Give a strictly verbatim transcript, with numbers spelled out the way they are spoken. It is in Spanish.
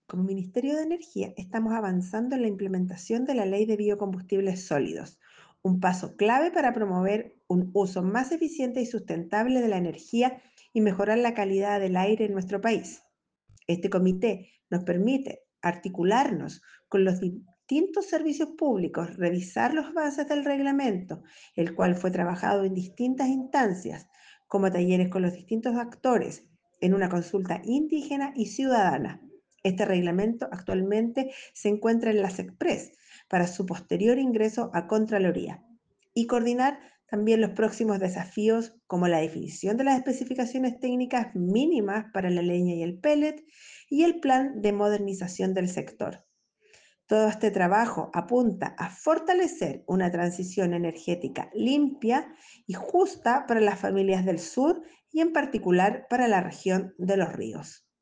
Como Ministerio de Energía, estamos avanzando en la implementación de la Ley de Biocombustibles Sólidos, un paso clave para promover un uso más eficiente y sustentable de la energía y mejorar la calidad del aire en nuestro país. Este comité nos permite articularnos con los distintos servicios públicos, revisar los bases del reglamento, el cual fue trabajado en distintas instancias, como talleres con los distintos actores, en una consulta indígena y ciudadana. Este reglamento actualmente se encuentra en la SECPRES para su posterior ingreso a Contraloría y coordinar también los próximos desafíos como la definición de las especificaciones técnicas mínimas para la leña y el pellet y el plan de modernización del sector. Todo este trabajo apunta a fortalecer una transición energética limpia y justa para las familias del sur y en particular para la región de los ríos.